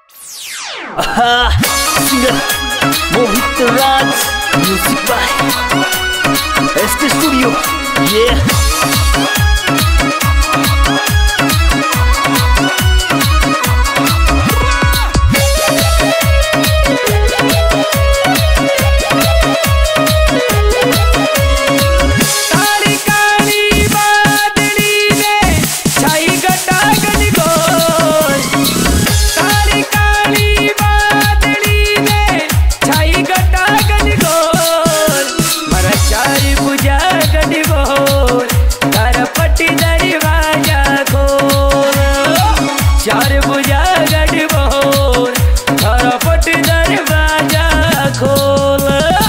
Singer Mohit Raj, music by ST Studio. चार बुझा गढ़ बोल पट दरवाजा खोल।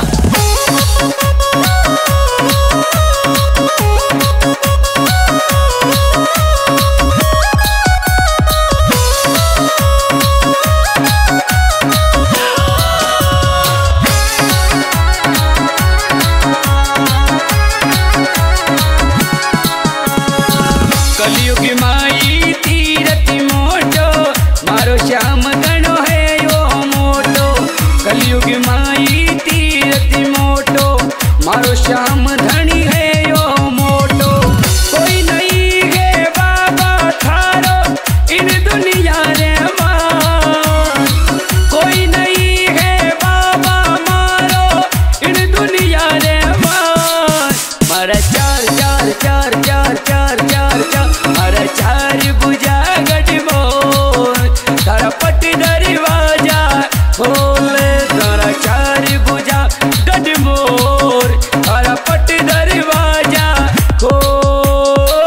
कलयुग माई तीरथ मोटो मारो श्याम गणो है यो मोटो। कलयुग माई तीरथ मोटो मारो श्याम धनी है यो मोटो। कोई नहीं है बाबा थारो इन दुनिया रे मां, कोई नहीं है बाबा मारो इन दुनिया रे मां। मारा चार चार चार चार चार चार चार चार बुझा गढ़ बोल तारा पट दरवाजा खोल। तारा चार बुझा गढ़ बोल तारा पट दरवाजा खोल।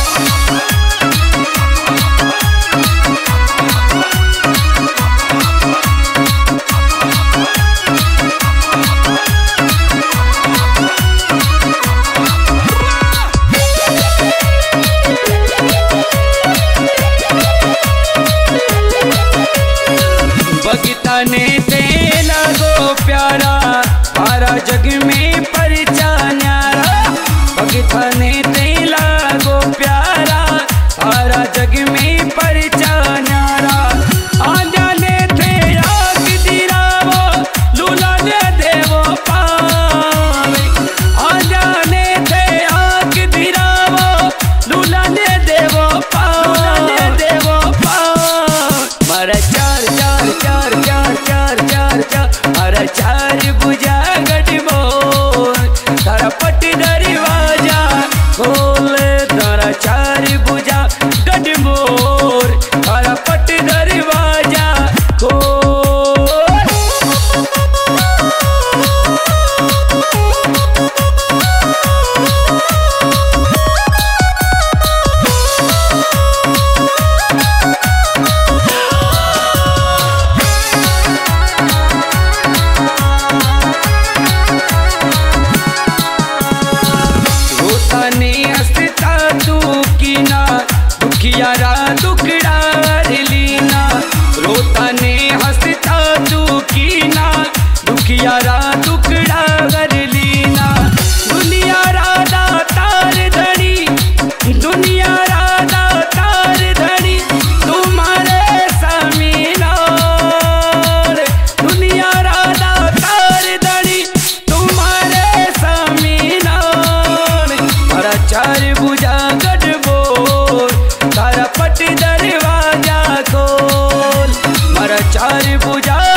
बगीता ने तेला गो प्यारा पारा जग में परिचा न्यारा। बगीता ने तेला गो प्यारा पारा जग में परिचा न्यारा। आजा ने थे आग दिरावो लूला ने देवो पावे। आजा ने थे आग दिरावो लूला ने देवो पावे देवो पावे। मारा चार चार चार चार चार चार चार अरे चार बुझा गढ़ बोल तारा पट दरवाजा खोल। तारा चार बुझा गढ़ बोल तारा पट दरवाजा खोल। ने हंसता तू की ना दुखियारा दुखड़ा लीना। रोता ने हंसता तू की ना दुखियारा दुखड़ा लीना। दुनिया राधा तार धड़ी दुनिया राधा तार धड़ी तुम्हारे समीना। दुनिया राधा तार धड़ी तुम्हारे समीना। चार बुझा गढ़ बोल तारा पट दरवाजा खोल। मारा चार बुझा